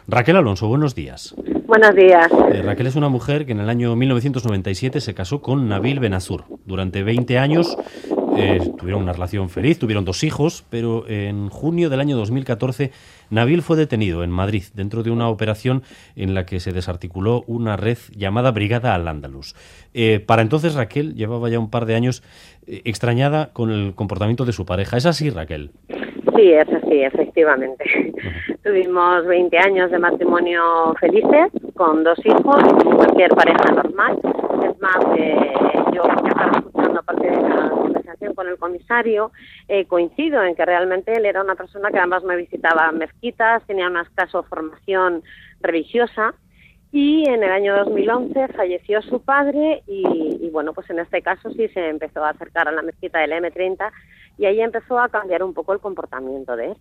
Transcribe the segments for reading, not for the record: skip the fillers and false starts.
Raquel Alonso, buenos días. Buenos días. Raquel es una mujer que en el año 1997 se casó con Nabil Benazur. Durante 20 años tuvieron una relación feliz, tuvieron 2 hijos, pero en junio del año 2014 Nabil fue detenido en Madrid dentro de una operación en la que se desarticuló una red llamada Brigada Al-Ándalus. Para entonces Raquel llevaba ya un par de años extrañada con el comportamiento de su pareja. ¿Es así, Raquel? Sí, es así, efectivamente. Tuvimos 20 años de matrimonio felices, con 2 hijos, como cualquier pareja normal. Es más, yo que estaba escuchando parte de la conversación con el comisario, coincido en que realmente él era una persona que además me visitaba mezquitas, tenía una escasa formación religiosa, y en el año 2011 falleció su padre y bueno, pues en este caso sí se empezó a acercar a la mezquita del M30 y ahí empezó a cambiar un poco el comportamiento de él.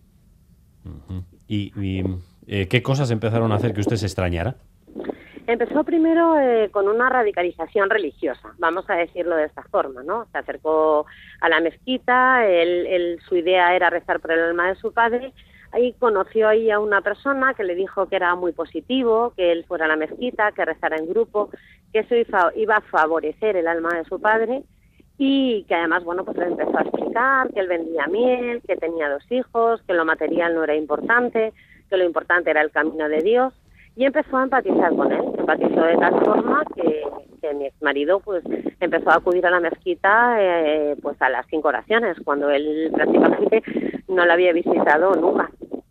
¿Y qué cosas empezaron a hacer que usted se extrañara? Empezó primero con una radicalización religiosa, vamos a decirlo de esta forma, ¿no? Se acercó a la mezquita, su idea era rezar por el alma de su padre. Ahí conoció ahí a una persona que le dijo que era muy positivo, que él fuera a la mezquita, que rezara en grupo, que eso iba a favorecer el alma de su padre y que además, bueno, pues le empezó a explicar que él vendía miel, que tenía 2 hijos, que lo material no era importante, que lo importante era el camino de Dios y empezó a empatizar con él. Empatizó de tal forma que mi exmarido pues empezó a acudir a la mezquita pues a las 5 oraciones, cuando él prácticamente no la había visitado nunca.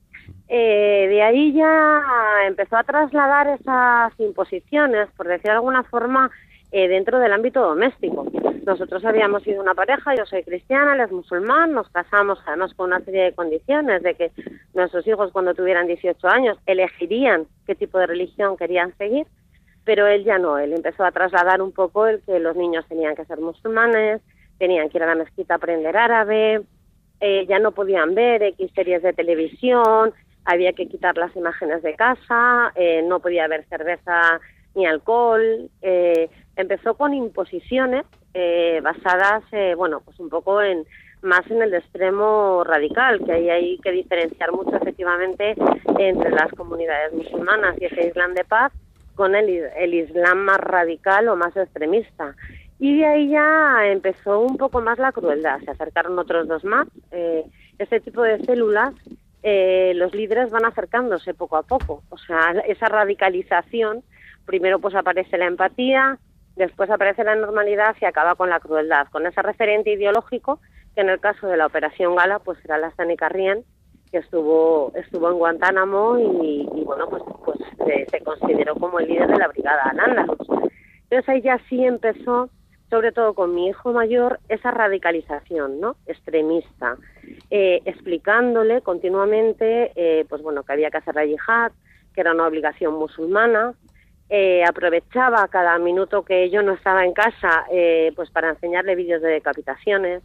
De ahí ya empezó a trasladar esas imposiciones, por decir de alguna forma, dentro del ámbito doméstico. Nosotros habíamos sido una pareja, yo soy cristiana, él es musulmán, nos casamos además con una serie de condiciones de que nuestros hijos cuando tuvieran 18 años elegirían qué tipo de religión querían seguir, pero él ya no, él empezó a trasladar un poco el que los niños tenían que ser musulmanes, tenían que ir a la mezquita a aprender árabe, ya no podían ver X series de televisión, había que quitar las imágenes de casa, no podía haber cerveza ni alcohol. Empezó con imposiciones basadas, bueno, pues un poco más en el extremo radical, que ahí hay que diferenciar mucho efectivamente entre las comunidades musulmanas y ese Islam de paz con el Islam más radical o más extremista. Y de ahí ya empezó un poco más la crueldad, se acercaron otros 2 más. Este tipo de células, los líderes van acercándose poco a poco, o sea, esa radicalización, primero pues aparece la empatía, después aparece la normalidad y acaba con la crueldad, con ese referente ideológico que en el caso de la Operación Gala pues era Lassana Carrién, que estuvo en Guantánamo y bueno, pues se consideró como el líder de la Brigada Al-Ándalus. Entonces ahí ya sí empezó, sobre todo con mi hijo mayor, esa radicalización, ¿no?, extremista, explicándole continuamente, pues bueno, que había que hacer la yihad, que era una obligación musulmana. Aprovechaba cada minuto que yo no estaba en casa, pues para enseñarle vídeos de decapitaciones.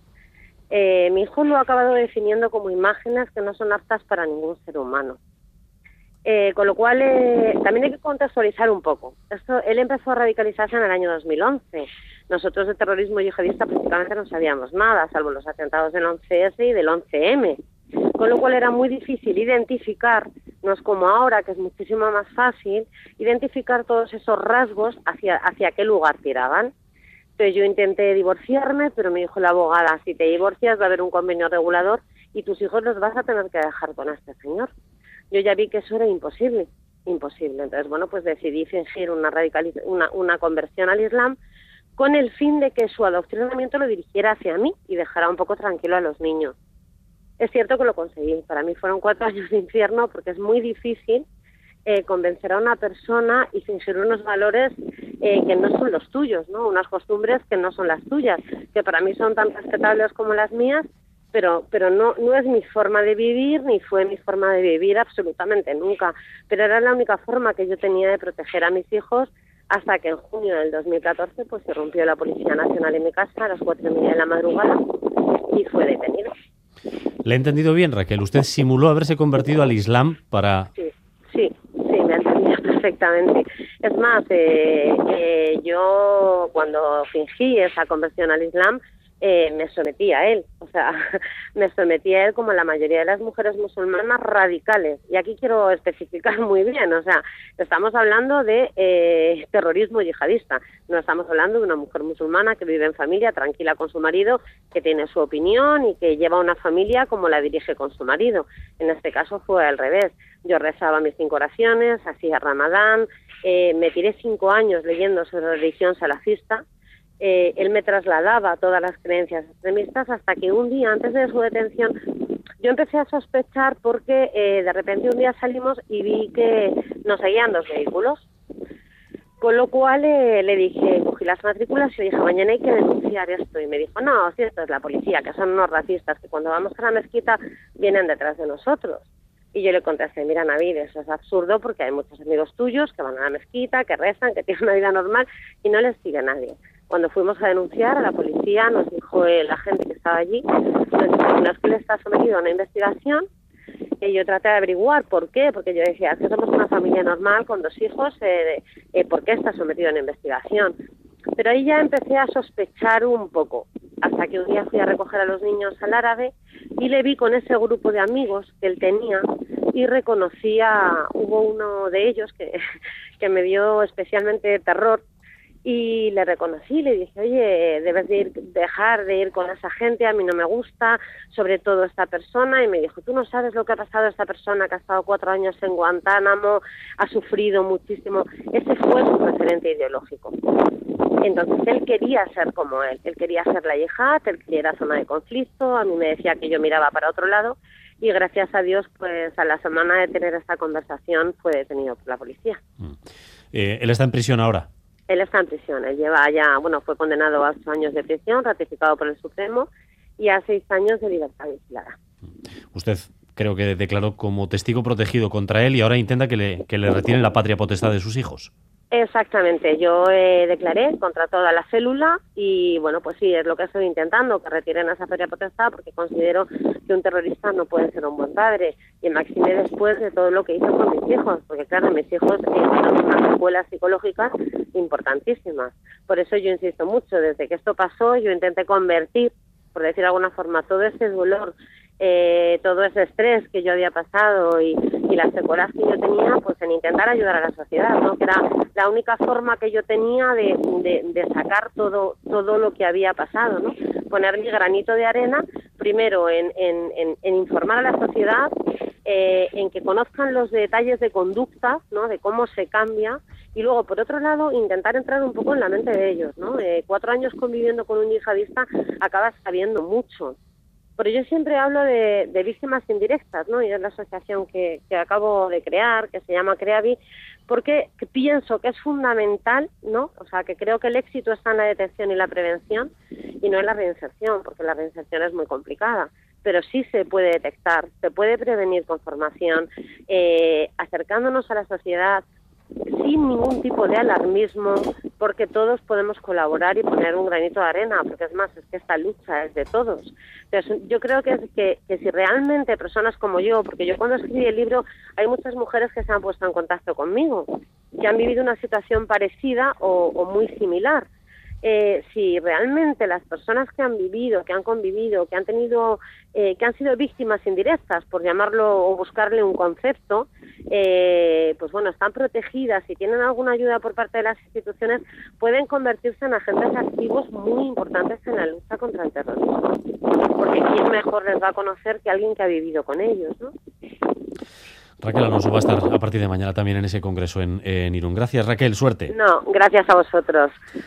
Mi hijo lo ha acabado definiendo como imágenes que no son aptas para ningún ser humano. Con lo cual, también hay que contextualizar un poco. Él empezó a radicalizarse en el año 2011. Nosotros de terrorismo yihadista prácticamente no sabíamos nada, salvo los atentados del 11S y del 11M. Con lo cual era muy difícil identificar, no es como ahora, que es muchísimo más fácil, identificar todos esos rasgos hacia qué lugar tiraban. Entonces yo intenté divorciarme, pero me dijo la abogada, si te divorcias va a haber un convenio regulador y tus hijos los vas a tener que dejar con este señor. Yo ya vi que eso era imposible. Entonces, bueno, pues decidí fingir una conversión al Islam con el fin de que su adoctrinamiento lo dirigiera hacia mí y dejara un poco tranquilo a los niños. Es cierto que lo conseguí. Para mí fueron 4 años de infierno porque es muy difícil convencer a una persona y fingir unos valores que no son los tuyos, ¿no? Unas costumbres que no son las tuyas, que para mí son tan respetables como las mías, pero no es mi forma de vivir, ni fue mi forma de vivir absolutamente nunca. Pero era la única forma que yo tenía de proteger a mis hijos hasta que en junio del 2014 pues irrumpió la Policía Nacional en mi casa a las 4:30 de la madrugada y fue detenido. ¿Le he entendido bien, Raquel? Usted simuló haberse convertido al Islam para... Sí, me entendía perfectamente. Es más, yo cuando fingí esa conversión al Islam me sometí a él. O sea, me sometí a él como la mayoría de las mujeres musulmanas radicales. Y aquí quiero especificar muy bien, o sea, estamos hablando de terrorismo yihadista. No estamos hablando de una mujer musulmana que vive en familia, tranquila con su marido, que tiene su opinión y que lleva una familia como la dirige con su marido. En este caso fue al revés. Yo rezaba mis 5 oraciones, hacía Ramadán, me tiré 5 años leyendo sobre religión salafista. Él me trasladaba todas las creencias extremistas hasta que un día antes de su detención yo empecé a sospechar porque de repente un día salimos y vi que nos seguían 2 vehículos. Con lo cual le dije, cogí las matrículas y le dije, mañana hay que denunciar esto. Y me dijo, no, si esto es la policía, que son unos racistas, que cuando vamos a la mezquita vienen detrás de nosotros. Y yo le contesté, mira, Navid, eso es absurdo porque hay muchos amigos tuyos que van a la mezquita, que rezan, que tienen una vida normal y no les sigue nadie. Cuando fuimos a denunciar a la policía, nos dijo el agente que estaba allí, nos dijo, no es que él está sometido a una investigación. Y yo traté de averiguar por qué, porque yo decía, es que somos una familia normal con 2 hijos, ¿por qué está sometido a una investigación? Pero ahí ya empecé a sospechar un poco, hasta que un día fui a recoger a los niños al árabe y le vi con ese grupo de amigos que él tenía y hubo uno de ellos que me dio especialmente terror y le reconocí, le dije, oye, debes dejar de ir con esa gente, a mí no me gusta, sobre todo esta persona, y me dijo, tú no sabes lo que ha pasado a esta persona que ha estado 4 años en Guantánamo, ha sufrido muchísimo. Ese fue su referente ideológico. Entonces él quería ser como él quería ser la yihad, él quería ir a zona de conflicto, a mí me decía que yo miraba para otro lado, y gracias a Dios, pues a la semana de tener esta conversación fue detenido por la policía. ¿Él está en prisión ahora? Él está en prisión, él fue condenado a 8 años de prisión, ratificado por el Supremo, y a 6 años de libertad vigilada. Usted creo que declaró como testigo protegido contra él y ahora intenta que le retiren la patria potestad de sus hijos. Exactamente, yo declaré contra toda la célula y bueno, pues sí, es lo que estoy intentando, que retiren esa patria potestad porque considero que un terrorista no puede ser un buen padre y máxime después de todo lo que hizo con mis hijos, porque claro, mis hijos tienen unas secuelas psicológicas importantísimas. Por eso yo insisto mucho, desde que esto pasó yo intenté convertir, por decir de alguna forma, todo ese dolor, todo ese estrés que yo había pasado y las secuelas que yo tenía, pues en intentar ayudar a la sociedad, ¿no? Que era la única forma que yo tenía de sacar todo lo que había pasado, ¿no? Poner mi granito de arena, primero en informar a la sociedad, en que conozcan los detalles de conducta, ¿no? De cómo se cambia, y luego, por otro lado, intentar entrar un poco en la mente de ellos, ¿no? 4 años conviviendo con un yihadista, acabas sabiendo mucho. Pero yo siempre hablo de víctimas indirectas, ¿no? Y es la asociación que acabo de crear, que se llama CREAVI, porque pienso que es fundamental, ¿no? O sea, que creo que el éxito está en la detección y la prevención y no en la reinserción, porque la reinserción es muy complicada. Pero sí se puede detectar, se puede prevenir con formación, acercándonos a la sociedad, sin ningún tipo de alarmismo, porque todos podemos colaborar y poner un granito de arena, porque es más, es que esta lucha es de todos. Entonces, yo creo que si realmente personas como yo, porque yo cuando escribí el libro hay muchas mujeres que se han puesto en contacto conmigo, que han vivido una situación parecida o muy similar. Si realmente las personas que han vivido, que han convivido, que han tenido, que han sido víctimas indirectas, por llamarlo o buscarle un concepto, pues bueno, están protegidas y tienen alguna ayuda por parte de las instituciones, pueden convertirse en agentes activos muy importantes en la lucha contra el terrorismo. Porque quién mejor les va a conocer que alguien que ha vivido con ellos, ¿no? Raquel Alonso va a estar a partir de mañana también en ese congreso en Irún. Gracias, Raquel, suerte. No, gracias a vosotros.